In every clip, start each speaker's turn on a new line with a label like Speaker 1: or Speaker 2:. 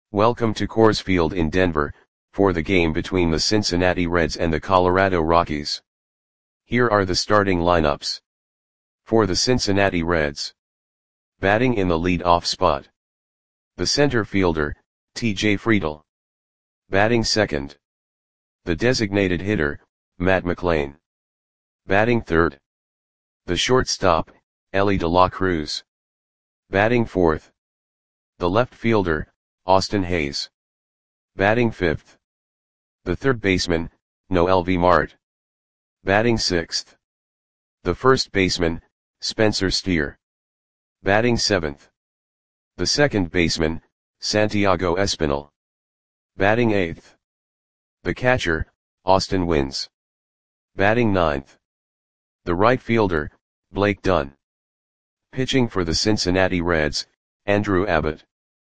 Speaker 1: Welcome to Coors Field in Denver, for the game between the Cincinnati Reds and the Colorado Rockies. Here are the starting lineups. For the Cincinnati Reds. Batting in the lead-off spot. The center fielder, T.J. Friedl. Batting second. The designated hitter, Matt McLain. Batting third. The shortstop, Elly De La Cruz. Batting fourth. The left fielder, Austin Hays. Batting fifth. The third baseman, Noelvi Marte. Batting sixth. The first baseman, Spencer Steer. Batting seventh. The second baseman, Santiago Espinal. Batting eighth. The catcher, Austin Wynns. Batting ninth. The right fielder, Blake Dunn. Pitching for the Cincinnati Reds, Andrew Abbott.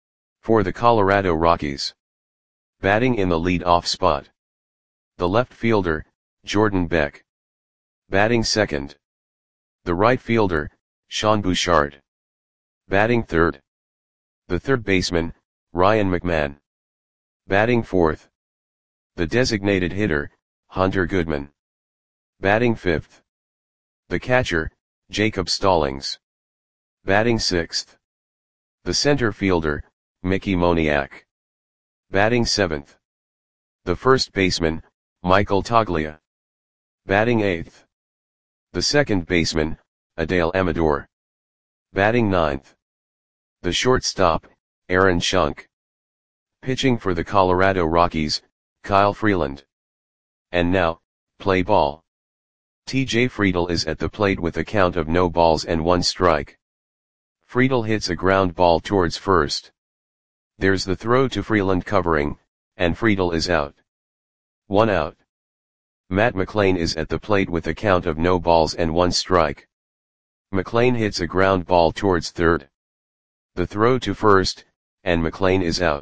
Speaker 1: For the Colorado Rockies. Batting in the lead-off spot. The left fielder, Jordan Beck. Batting second. The right fielder, Sean Bouchard. Batting third. The third baseman, Ryan McMahon. Batting fourth. The designated hitter, Hunter Goodman. Batting fifth. The catcher, Jacob Stallings. Batting sixth. The center fielder, Mickey Moniak. Batting seventh. The first baseman, Michael Toglia. Batting eighth. The second baseman, Adael Amador. Batting ninth. The shortstop, Aaron Schunk. Pitching for the Colorado Rockies, Kyle Freeland. And now, play ball. T.J. Friedl is at the plate with a count of no balls and one strike. Friedl hits a ground ball towards first. There's the throw to Freeland covering, and Friedl is out. 1 out. Matt McLain is at the plate with a count of no balls and one strike. McLain hits a ground ball towards third. The throw to first, and McLain is out.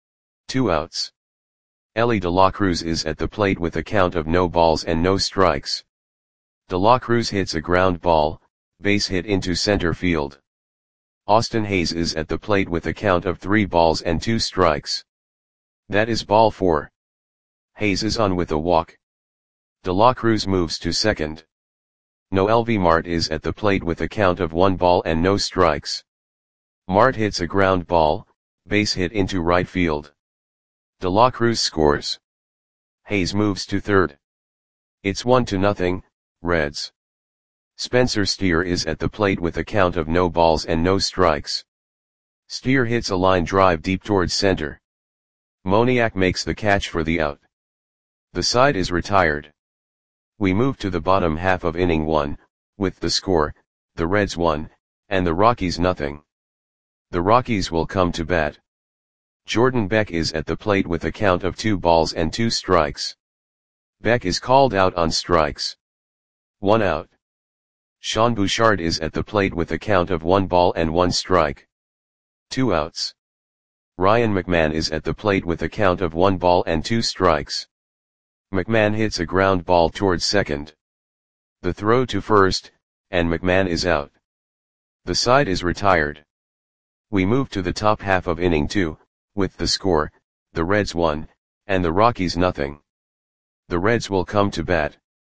Speaker 1: 2 outs. Elly De La Cruz is at the plate with a count of no balls and no strikes. De La Cruz hits a ground ball, base hit into center field. Austin Hays is at the plate with a count of 3 balls and 2 strikes. That is ball 4. Hays is on with a walk. De La Cruz moves to second. Noelvi Marte is at the plate with a count of 1 ball and no strikes. Marte hits a ground ball, base hit into right field. De La Cruz scores. Hays moves to third. It's 1-0, Reds. Spencer Steer is at the plate with a count of no balls and no strikes. Steer hits a line drive deep towards center. Moniak makes the catch for the out. The side is retired. We move to the bottom half of inning 1, with the score, the Reds 1, and the Rockies 0. The Rockies will come to bat. Jordan Beck is at the plate with a count of 2 balls and 2 strikes. Beck is called out on strikes. 1 out. Sean Bouchard is at the plate with a count of 1 ball and 1 strike. 2 outs. Ryan McMahon is at the plate with a count of 1 ball and 2 strikes. McMahon hits a ground ball towards second. The throw to first, and McMahon is out. The side is retired. We move to the top half of inning 2, with the score, the Reds 1, and the Rockies 0. The Reds will come to bat.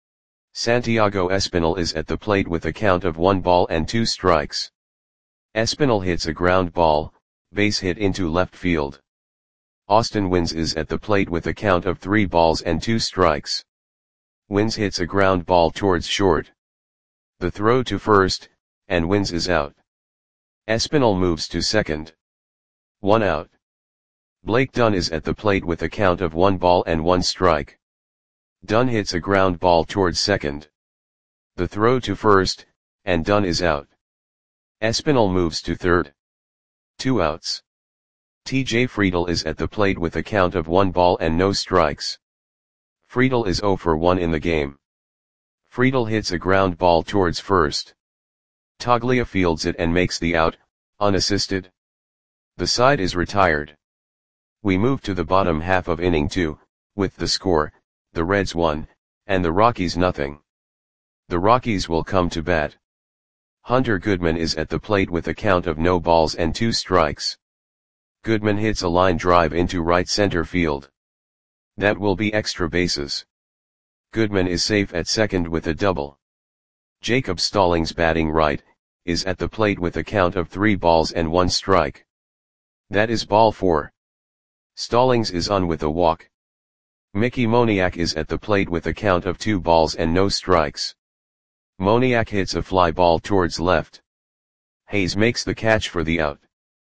Speaker 1: Santiago Espinal is at the plate with a count of 1 ball and 2 strikes. Espinal hits a ground ball, base hit into left field. Austin Wynns is at the plate with a count of 3 balls and 2 strikes. Wynns hits a ground ball towards short. The throw to first, and Wynns is out. Espinal moves to second. 1 out. Blake Dunn is at the plate with a count of 1 ball and 1 strike. Dunn hits a ground ball towards second. The throw to first, and Dunn is out. Espinal moves to third. 2 outs. T.J. Friedl is at the plate with a count of 1 ball and no strikes. Friedl is 0 for 1 in the game. Friedl hits a ground ball towards first. Toglia fields it and makes the out, unassisted. The side is retired. We move to the bottom half of inning 2, with the score, the Reds 1, and the Rockies 0. The Rockies will come to bat. Hunter Goodman is at the plate with a count of no balls and 2 strikes. Goodman hits a line drive into right center field. That will be extra bases. Goodman is safe at second with a double. Jacob Stallings batting right, is at the plate with a count of 3 balls and 1 strike. That is ball 4. Stallings is on with a walk. Mickey Moniak is at the plate with a count of 2 balls and no strikes. Moniak hits a fly ball towards left. Hayes makes the catch for the out.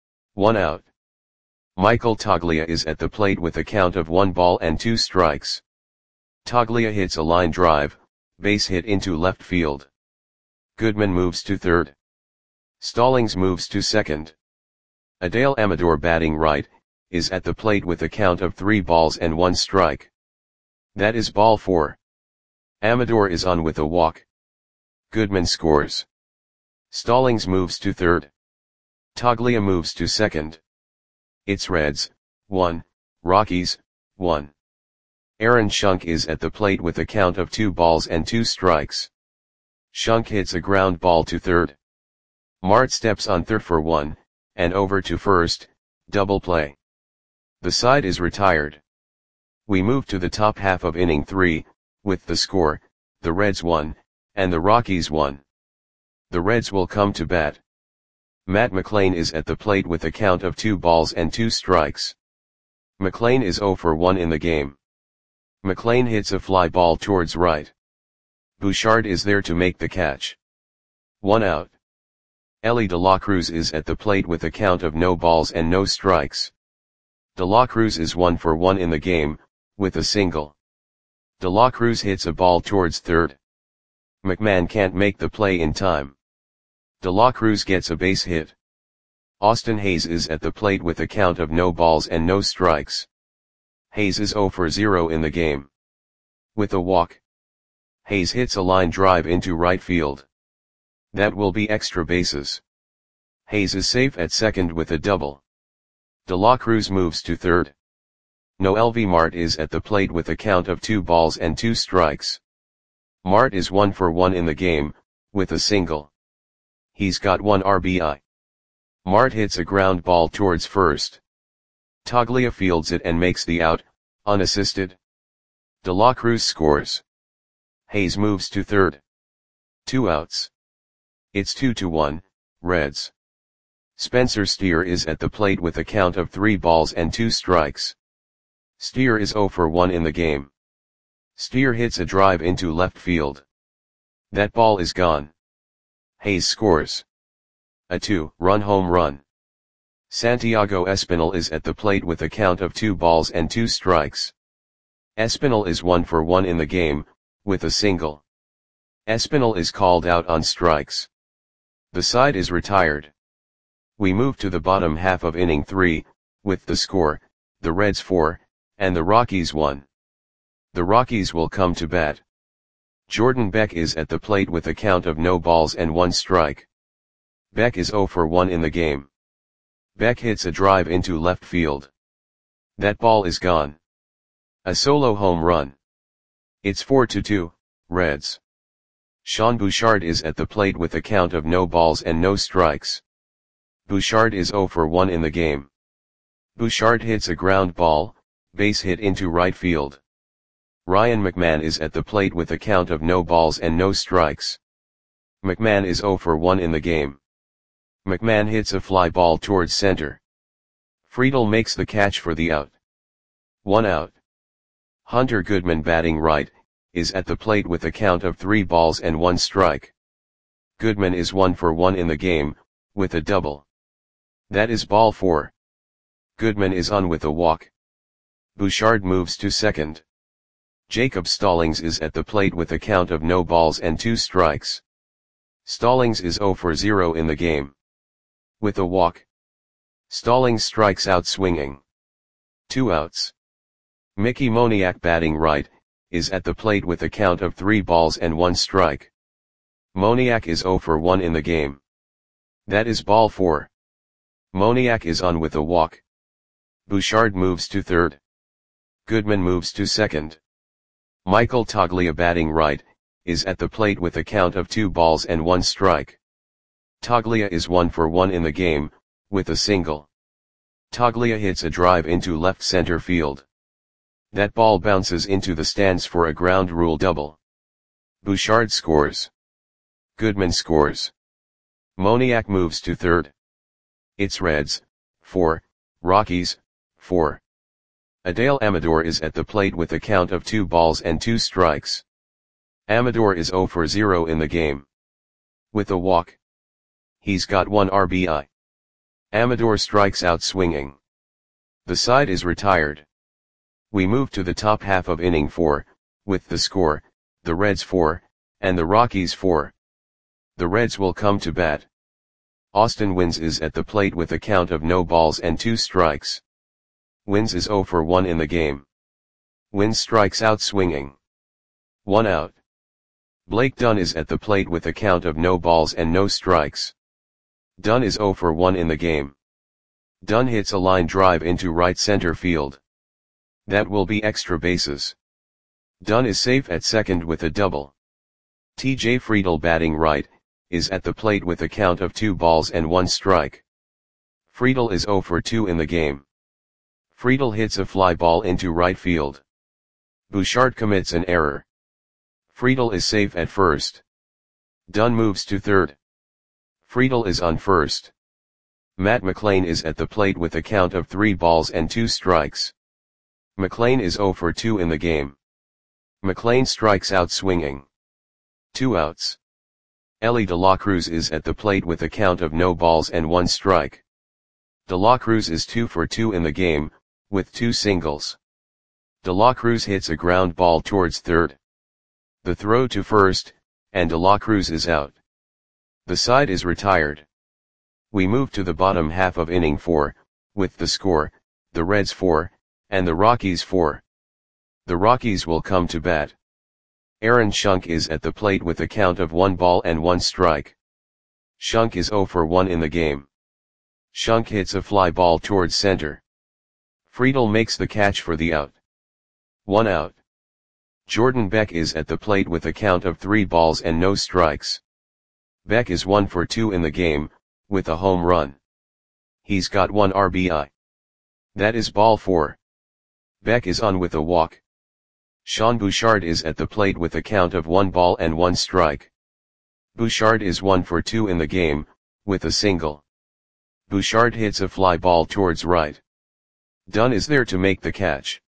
Speaker 1: 1 out. Michael Toglia is at the plate with a count of 1 ball and 2 strikes. Toglia hits a line drive, base hit into left field. Goodman moves to third. Stallings moves to second. Adael Amador batting right, is at the plate with a count of 3 balls and 1 strike. That is ball 4. Amador is on with a walk. Goodman scores. Stallings moves to third. Toglia moves to second. It's Reds, 1, Rockies, 1. Aaron Schunk is at the plate with a count of 2 balls and 2 strikes. Schunk hits a ground ball to third. Mart steps on third for 1, and over to first, double play. The side is retired. We move to the top half of inning 3, with the score, the Reds 1, and the Rockies 1. The Reds will come to bat. Matt McLain is at the plate with a count of 2 balls and 2 strikes. McLain is 0 for 1 in the game. McLain hits a fly ball towards right. Bouchard is there to make the catch. 1 out. Elly De La Cruz is at the plate with a count of no balls and no strikes. De La Cruz is 1 for 1 in the game, with a single. De La Cruz hits a ball towards third. McMahon can't make the play in time. De La Cruz gets a base hit. Austin Hayes is at the plate with a count of no balls and no strikes. Hayes is 0 for 0 in the game. With a walk. Hayes hits a line drive into right field. That will be extra bases. Hayes is safe at second with a double. De La Cruz moves to third. Noelvi Marte is at the plate with a count of 2 balls and 2 strikes. Marte is 1 for 1 in the game, with a single. He's got 1 RBI. Marte hits a ground ball towards first. Toglia fields it and makes the out, unassisted. De La Cruz scores. Hayes moves to third. 2 outs. It's 2-1, Reds. Spencer Steer is at the plate with a count of 3 balls and 2 strikes. Steer is 0 for 1 in the game. Steer hits a drive into left field. That ball is gone. Hayes scores. A 2-run home run. Santiago Espinal is at the plate with a count of 2 balls and 2 strikes. Espinal is 1 for 1 in the game, with a single. Espinal is called out on strikes. The side is retired. We move to the bottom half of inning 3, with the score, the Reds 4, and the Rockies 1. The Rockies will come to bat. Jordan Beck is at the plate with a count of no balls and 1 strike. Beck is 0 for 1 in the game. Beck hits a drive into left field. That ball is gone. A solo home run. It's 4-2, Reds. Sean Bouchard is at the plate with a count of no balls and no strikes. Bouchard is 0 for 1 in the game. Bouchard hits a ground ball, base hit into right field. Ryan McMahon is at the plate with a count of no balls and no strikes. McMahon is 0 for 1 in the game. McMahon hits a fly ball towards center. Friedel makes the catch for the out. 1 out. Hunter Goodman batting right, is at the plate with a count of 3 balls and 1 strike. Goodman is 1 for 1 in the game, with a double. That is ball 4. Goodman is on with a walk. Bouchard moves to second. Jacob Stallings is at the plate with a count of no balls and 2 strikes. Stallings is 0 for 0 in the game. With a walk. Stallings strikes out swinging. 2 outs. Mickey Moniak batting right, is at the plate with a count of 3 balls and 1 strike. Moniak is 0 for 1 in the game. That is ball 4. Moniak is on with a walk. Bouchard moves to third. Goodman moves to second. Michael Toglia batting right, is at the plate with a count of 2 balls and 1 strike. Toglia is 1 for 1 in the game, with a single. Toglia hits a drive into left center field. That ball bounces into the stands for a ground rule double. Bouchard scores. Goodman scores. Moniak moves to third. It's Reds, 4, Rockies, 4. Adael Amador is at the plate with a count of 2 balls and 2 strikes. Amador is 0 for 0 in the game. With a walk. He's got 1 RBI. Amador strikes out swinging. The side is retired. We move to the top half of inning 4, with the score, the Reds 4, and the Rockies 4. The Reds will come to bat. Austin Wynns is at the plate with a count of no balls and 2 strikes. Wynns is 0 for 1 in the game. Wynns strikes out swinging. 1 out. Blake Dunn is at the plate with a count of no balls and no strikes. Dunn is 0 for 1 in the game. Dunn hits a line drive into right center field. That will be extra bases. Dunn is safe at second with a double. TJ Friedl, batting right, is at the plate with a count of 2 balls and 1 strike. Friedl is 0 for 2 in the game. Friedl hits a fly ball into right field. Bouchard commits an error. Friedl is safe at first. Dunn moves to third. Friedl is on first. Matt McLain is at the plate with a count of 3 balls and 2 strikes. McLain is 0 for 2 in the game. McLain strikes out swinging. 2 outs. Elly De La Cruz is at the plate with a count of no balls and 1 strike. De La Cruz is 2 for 2 in the game, with 2 singles. De La Cruz hits a ground ball towards third. The throw to first, and De La Cruz is out. The side is retired. We move to the bottom half of inning 4, with the score, the Reds 4, and the Rockies 4. The Rockies will come to bat. Aaron Schunk is at the plate with a count of 1 ball and 1 strike. Schunk is 0 for 1 in the game. Schunk hits a fly ball towards center. Friedl makes the catch for the out. 1 out. Jordan Beck is at the plate with a count of 3 balls and no strikes. Beck is 1 for 2 in the game, with a home run. He's got 1 RBI. That is ball 4. Beck is on with a walk. Sean Bouchard is at the plate with a count of 1 ball and 1 strike. Bouchard is 1 for 2 in the game, with a single. Bouchard hits a fly ball towards right. Dunn is there to make the catch.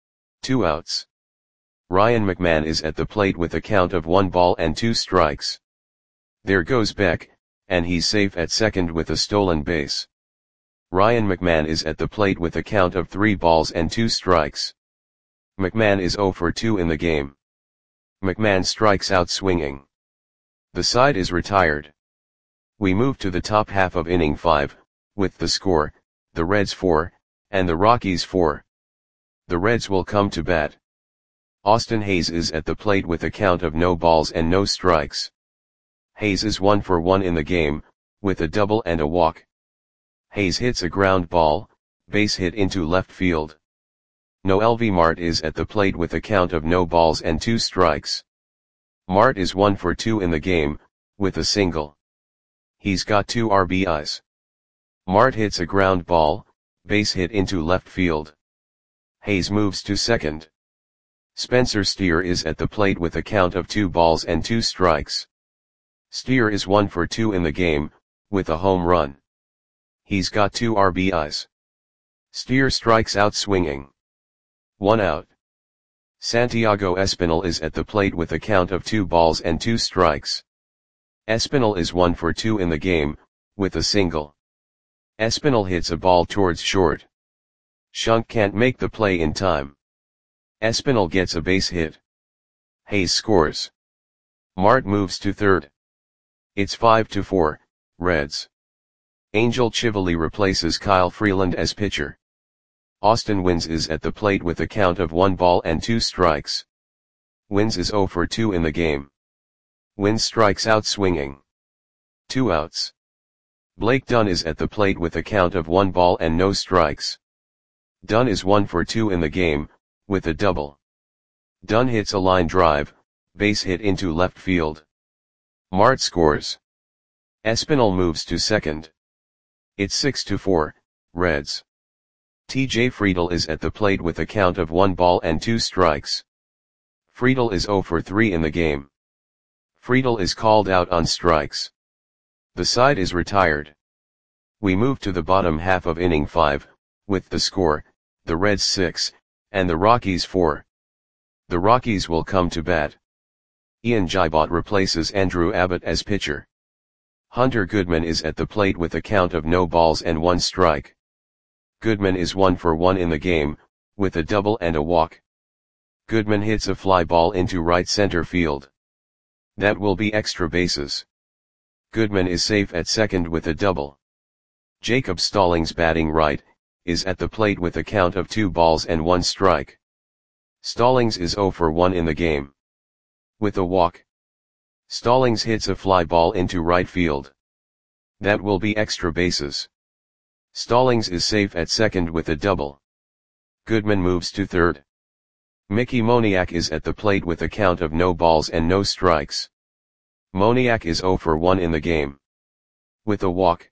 Speaker 1: 2 outs. Ryan McMahon is at the plate with a count of 1 ball and 2 strikes. There goes Beck, and he's safe at second with a stolen base. Ryan McMahon is at the plate with a count of 3 balls and 2 strikes. McMahon is 0 for 2 in the game. McMahon strikes out swinging. The side is retired. We move to the top half of inning 5, with the score, the Reds 4, and the Rockies 4. The Reds will come to bat. Austin Hayes is at the plate with a count of no balls and no strikes. Hayes is 1 for 1 in the game, with a double and a walk. Hayes hits a ground ball, base hit into left field. Noelvi Marte is at the plate with a count of no balls and 2 strikes. Marte is 1 for 2 in the game, with a single. He's got 2 RBIs. Marte hits a ground ball, base hit into left field. Hayes moves to second. Spencer Steer is at the plate with a count of 2 balls and 2 strikes. Steer is 1 for 2 in the game, with a home run. He's got 2 RBIs. Steer strikes out swinging. 1 out. Santiago Espinal is at the plate with a count of 2 balls and 2 strikes. Espinal is 1 for 2 in the game, with a single. Espinal hits a ball towards short. Schunk can't make the play in time. Espinal gets a base hit. Hayes scores. Marte moves to third. It's 5-4, Reds. Angel Chivoli replaces Kyle Freeland as pitcher. Austin Wynns is at the plate with a count of 1 ball and 2 strikes. Wynns is 0 for 2 in the game. Wynns strikes out swinging. 2 outs. Blake Dunn is at the plate with a count of 1 ball and no strikes. Dunn is 1 for 2 in the game, with a double. Dunn hits a line drive, base hit into left field. Marte scores. Espinal moves to second. It's 6-4, Reds. TJ Friedel is at the plate with a count of 1 ball and 2 strikes. Friedel is 0 for 3 in the game. Friedel is called out on strikes. The side is retired. We move to the bottom half of inning 5, with the score, the Reds 6, and the Rockies 4. The Rockies will come to bat. Ian Gibot replaces Andrew Abbott as pitcher. Hunter Goodman is at the plate with a count of no balls and 1 strike. Goodman is 1 for 1 in the game, with a double and a walk. Goodman hits a fly ball into right center field. That will be extra bases. Goodman is safe at second with a double. Jacob Stallings, batting right, is at the plate with a count of 2 balls and 1 strike. Stallings is 0 for 1 in the game. With a walk. Stallings hits a fly ball into right field. That will be extra bases. Stallings is safe at second with a double. Goodman moves to third. Mickey Moniak is at the plate with a count of no balls and no strikes. Moniak is 0 for 1 in the game. With a walk.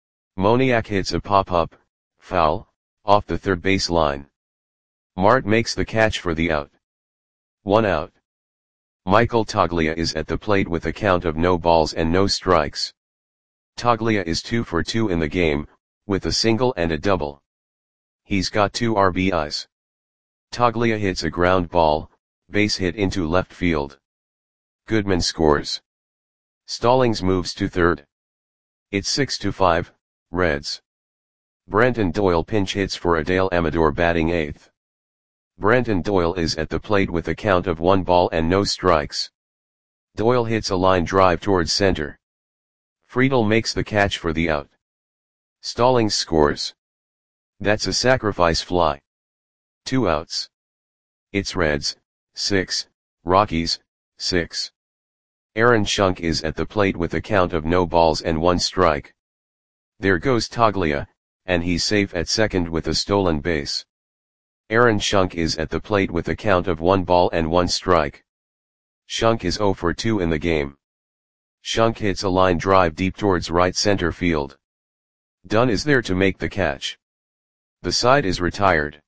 Speaker 1: Moniak hits a pop-up, foul, off the third base line. Mart makes the catch for the out. 1 out. Michael Toglia is at the plate with a count of no balls and no strikes. Toglia is 2 for 2 in the game, with a single and a double. He's got 2 RBIs. Toglia hits a ground ball, base hit into left field. Goodman scores. Stallings moves to third. It's 6-5, Reds. Brenton Doyle pinch hits for Adael Amador, batting 8th. Brenton Doyle is at the plate with a count of 1 ball and no strikes. Doyle hits a line drive towards center. Friedel makes the catch for the out. Stallings scores. That's a sacrifice fly. 2 outs. It's Reds, 6, Rockies, 6. Aaron Schunk is at the plate with a count of no balls and 1 strike. There goes Toglia, and he's safe at second with a stolen base. Aaron Schunk is at the plate with a count of 1 ball and 1 strike. Schunk is 0 for 2 in the game. Schunk hits a line drive deep towards right center field. Dunn is there to make the catch. The side is retired.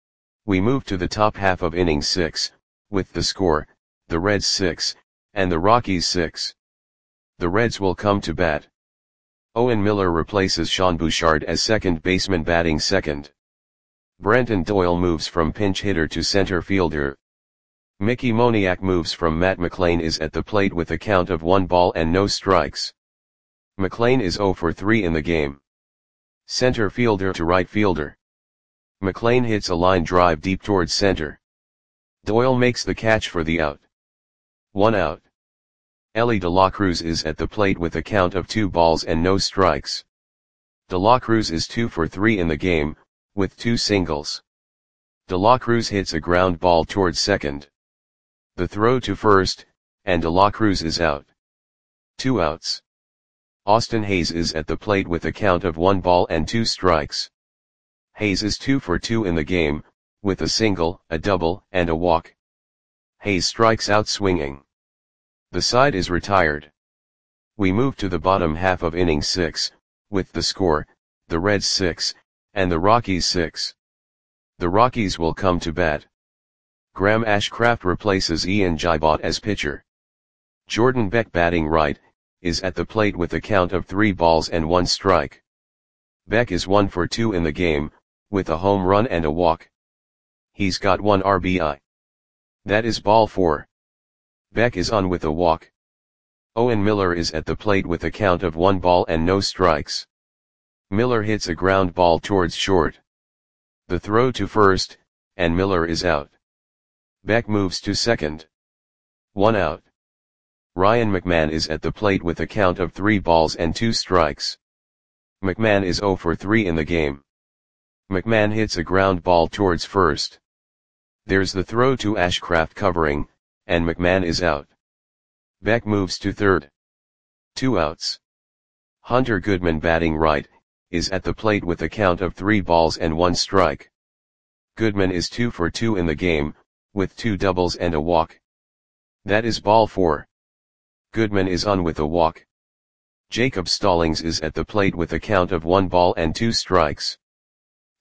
Speaker 1: We move to the top half of inning 6, with the score, the Reds 6, and the Rockies 6. The Reds will come to bat. Owen Miller replaces Sean Bouchard as second baseman, batting second. Brenton Doyle moves from pinch hitter to center fielder. Mickey Moniak moves from Matt McLain is at the plate with a count of 1 ball and no strikes. McLain is 0 for 3 in the game. Center fielder to right fielder. McLain hits a line drive deep towards center. Doyle makes the catch for the out. 1 out. Elly De La Cruz is at the plate with a count of 2 balls and no strikes. De La Cruz is 2 for 3 in the game, with 2 singles. De La Cruz hits a ground ball towards second. The throw to first, and De La Cruz is out. 2 outs. Austin Hayes is at the plate with a count of 1 ball and 2 strikes. Hayes is 2 for 2 in the game, with a single, a double, and a walk. Hayes strikes out swinging. The side is retired. We move to the bottom half of inning 6, with the score, the Reds 6, and the Rockies 6. The Rockies will come to bat. Graham Ashcraft replaces Ian Gibot as pitcher. Jordan Beck, batting right, is at the plate with a count of 3 balls and 1 strike. Beck is 1 for 2 in the game, with a home run and a walk. He's got 1 RBI. That is ball 4. Beck is on with a walk. Owen Miller is at the plate with a count of 1 ball and no strikes. Miller hits a ground ball towards short. The throw to first, and Miller is out. Beck moves to second. 1 out. Ryan McMahon is at the plate with a count of 3 balls and 2 strikes. McMahon is 0 for 3 in the game. McMahon hits a ground ball towards first. There's the throw to Ashcraft covering, and McMahon is out. Beck moves to third. 2 outs. Hunter Goodman, batting right, is at the plate with a count of 3 balls and 1 strike. Goodman is 2 for 2 in the game, with 2 doubles and a walk. That is ball 4. Goodman is on with a walk. Jacob Stallings is at the plate with a count of 1 ball and 2 strikes.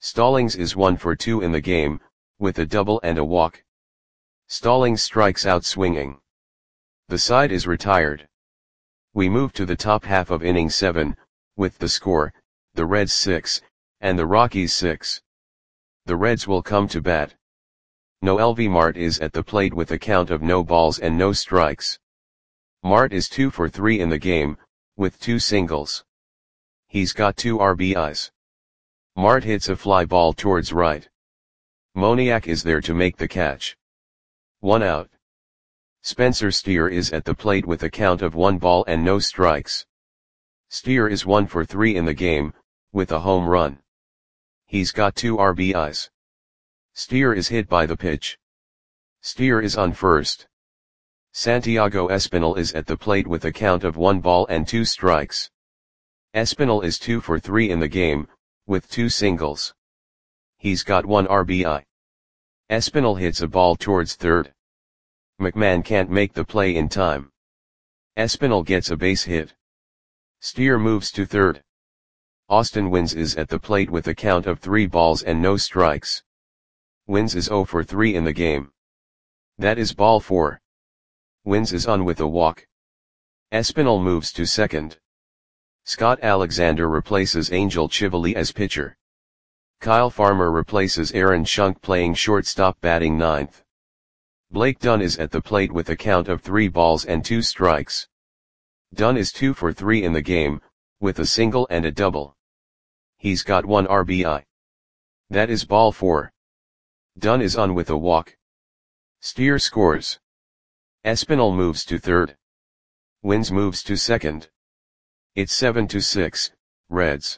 Speaker 1: Stallings is 1 for 2 in the game, with a double and a walk. Stallings strikes out swinging. The side is retired. We move to the top half of inning 7, with the score, the Reds 6, and the Rockies 6. The Reds will come to bat. Noelvi Marte is at the plate with a count of no balls and no strikes. Marte is 2 for 3 in the game, with 2 singles. He's got 2 RBIs. Marte hits a fly ball towards right. Moniak is there to make the catch. 1 out. Spencer Steer is at the plate with a count of 1 ball and no strikes. Steer is 1 for 3 in the game, with a home run. He's got 2 RBIs. Steer is hit by the pitch. Steer is on first. Santiago Espinal is at the plate with a count of 1 ball and 2 strikes. Espinal is 2 for 3 in the game, with 2 singles. He's got 1 RBI. Espinal hits a ball towards third. McMahon can't make the play in time. Espinal gets a base hit. Steer moves to third. Austin Wynns is at the plate with a count of 3 balls and no strikes. Wynns is 0 for 3 in the game. That is ball 4. Wynns is on with a walk. Espinal moves to second. Scott Alexander replaces Angel Chivoli as pitcher. Kyle Farmer replaces Aaron Schunk playing shortstop batting ninth. Blake Dunn is at the plate with a count of 3 balls and 2 strikes. Dunn is 2 for 3 in the game, with a single and a double. He's got 1 RBI. That is ball 4. Dunn is on with a walk. Steer scores. Espinal moves to third. Wynns moves to second. It's 7-6, Reds.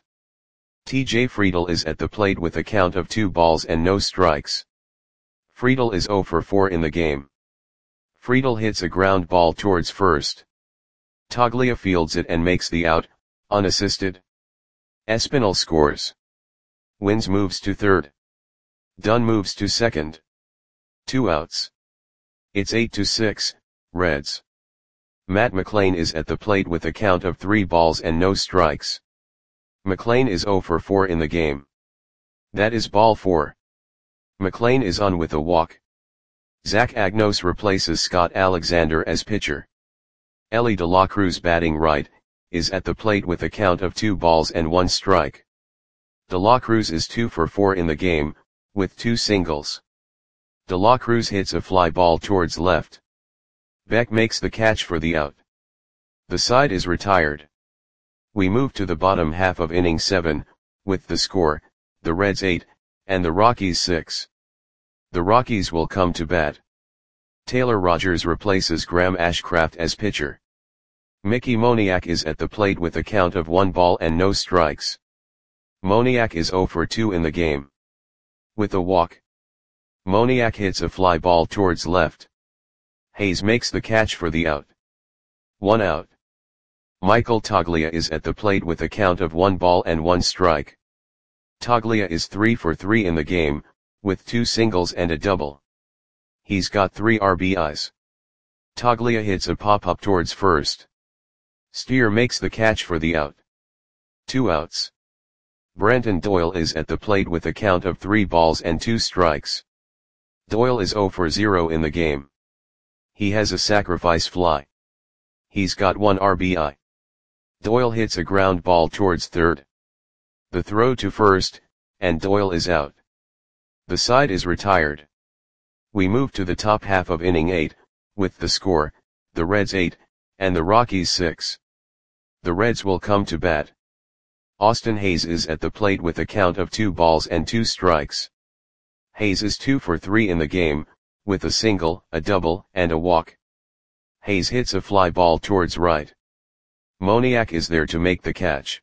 Speaker 1: TJ Friedl is at the plate with a count of 2 balls and no strikes. Friedl is 0 for 4 in the game. Friedl hits a ground ball towards first. Toglia fields it and makes the out, unassisted. Espinal scores. Wynns moves to third. Dunn moves to second. 2 outs. It's 8-6, Reds. Matt McLain is at the plate with a count of 3 balls and no strikes. McLain is 0 for 4 in the game. That is ball 4. McLain is on with a walk. Zach Agnos replaces Scott Alexander as pitcher. Ellie De La Cruz batting right, is at the plate with a count of 2 balls and 1 strike. De La Cruz is 2 for 4 in the game, with 2 singles. De La Cruz hits a fly ball towards left. Beck makes the catch for the out. The side is retired. We move to the bottom half of inning 7, with the score, the Reds 8, and the Rockies 6. The Rockies will come to bat. Taylor Rogers replaces Graham Ashcraft as pitcher. Mickey Moniak is at the plate with a count of 1 ball and no strikes. Moniak is 0 for 2 in the game. With a walk. Moniak hits a fly ball towards left. Hayes makes the catch for the out. 1 out. Michael Toglia is at the plate with a count of 1 ball and 1 strike. Toglia is 3 for 3 in the game, with 2 singles and a double. He's got 3 RBIs. Toglia hits a pop-up towards first. Steer makes the catch for the out. 2 outs. Brenton Doyle is at the plate with a count of 3 balls and 2 strikes. Doyle is 0 for 0 in the game. He has a sacrifice fly. He's got 1 RBI. Doyle hits a ground ball towards third. The throw to first, and Doyle is out. The side is retired. We move to the top half of inning 8, with the score, the Reds 8, and the Rockies 6. The Reds will come to bat. Austin Hayes is at the plate with a count of 2 balls and 2 strikes. Hayes is 2 for 3 in the game, with a single, a double, and a walk. Hayes hits a fly ball towards right. Moniak is there to make the catch.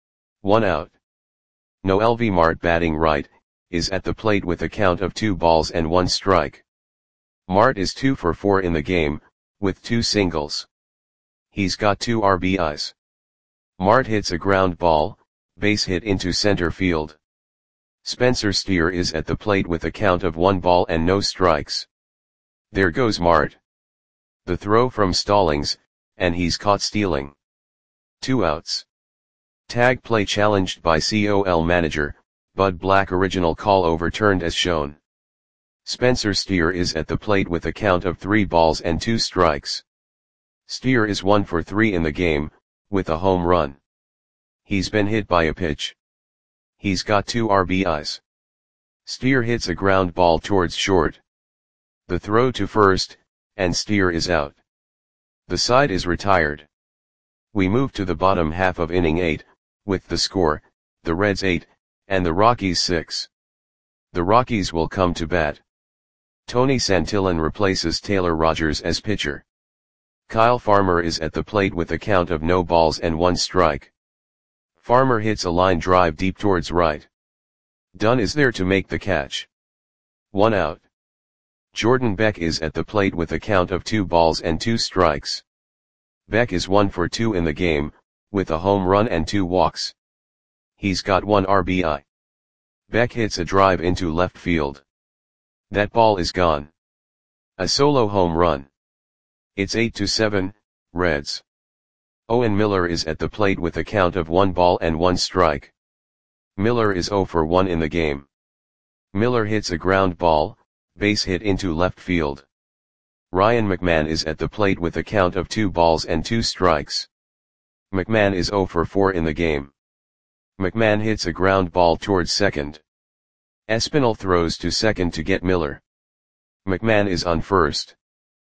Speaker 1: 1 out. Noelvi Marte batting right, is at the plate with a count of 2 balls and 1 strike. Marte is 2 for 4 in the game, with 2 singles. He's got 2 RBIs. Marte hits a ground ball, base hit into center field. Spencer Steer is at the plate with a count of 1 ball and no strikes. There goes Marte. The throw from Stallings, and he's caught stealing. 2 outs. Tag play challenged by COL manager, Bud Black original call overturned as shown. Spencer Steer is at the plate with a count of 3 balls and 2 strikes. Steer is 1 for 3 in the game, with a home run. He's been hit by a pitch. He's got 2 RBIs. Steer hits a ground ball towards short. The throw to first, and Steer is out. The side is retired. We move to the bottom half of inning 8, with the score, the Reds 8, and the Rockies 6. The Rockies will come to bat. Tony Santillan replaces Taylor Rogers as pitcher. Kyle Farmer is at the plate with a count of no balls and 1 strike. Farmer hits a line drive deep towards right. Dunn is there to make the catch. 1 out. Jordan Beck is at the plate with a count of 2 balls and 2 strikes. Beck is 1 for 2 in the game, with a home run and 2 walks. He's got 1 RBI. Beck hits a drive into left field. That ball is gone. A solo home run. It's 8-7, Reds. Owen Miller is at the plate with a count of 1 ball and 1 strike. Miller is 0 for 1 in the game. Miller hits a ground ball, base hit into left field. Ryan McMahon is at the plate with a count of 2 balls and 2 strikes. McMahon is 0 for 4 in the game. McMahon hits a ground ball towards second. Espinal throws to second to get Miller. McMahon is on first.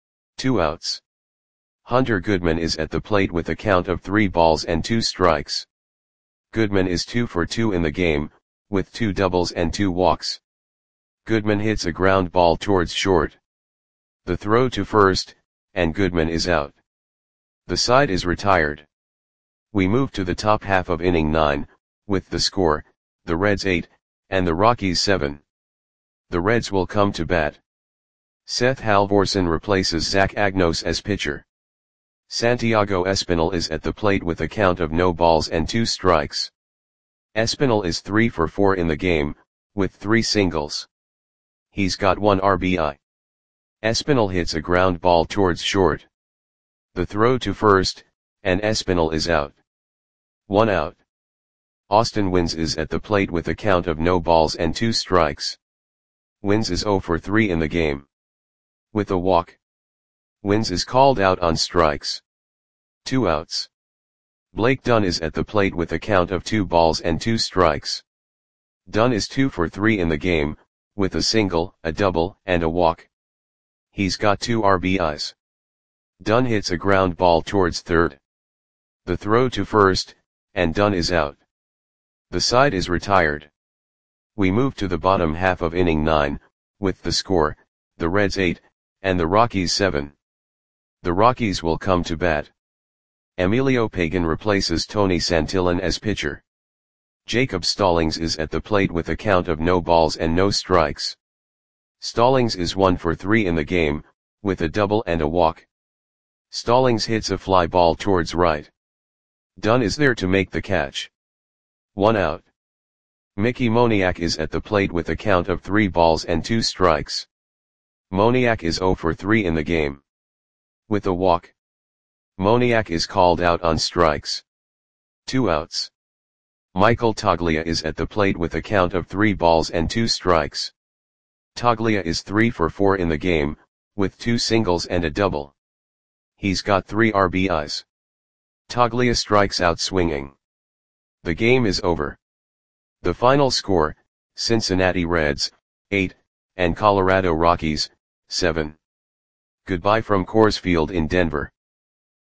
Speaker 1: 2 outs. Hunter Goodman is at the plate with a count of 3 balls and 2 strikes. Goodman is 2 for 2 in the game, with 2 doubles and 2 walks. Goodman hits a ground ball towards short. The throw to first, and Goodman is out. The side is retired. We move to the top half of inning 9, with the score, the Reds 8, and the Rockies 7. The Reds will come to bat. Seth Halvorsen replaces Zach Agnos as pitcher. Santiago Espinal is at the plate with a count of no balls and 2 strikes. Espinal is 3 for 4 in the game, with 3 singles. He's got 1 RBI. Espinal hits a ground ball towards short. The throw to first, and Espinal is out. 1 out. Austin Wynns is at the plate with a count of no balls and 2 strikes. Wynns is 0 for 3 in the game. With a walk. Wynns is called out on strikes. 2 outs. Blake Dunn is at the plate with a count of 2 balls and 2 strikes. Dunn is 2 for 3 in the game, with a single, a double, and a walk. He's got 2 RBIs. Dunn hits a ground ball towards third. The throw to first, and Dunn is out. The side is retired. We move to the bottom half of inning 9, with the score, the Reds 8, and the Rockies 7. The Rockies will come to bat. Emilio Pagan replaces Tony Santillan as pitcher. Jacob Stallings is at the plate with a count of no balls and no strikes. Stallings is 1 for 3 in the game, with a double and a walk. Stallings hits a fly ball towards right. Dunn is there to make the catch. 1 out. Mickey Moniak is at the plate with a count of 3 balls and 2 strikes. Moniak is 0 for 3 in the game. With a walk. Moniak is called out on strikes. 2 outs. Michael Toglia is at the plate with a count of 3 balls and 2 strikes. Toglia is 3 for 4 in the game, with 2 singles and a double. He's got 3 RBIs. Toglia strikes out swinging. The game is over. The final score, Cincinnati Reds, 8, and Colorado Rockies, 7. Goodbye from Coors Field in Denver.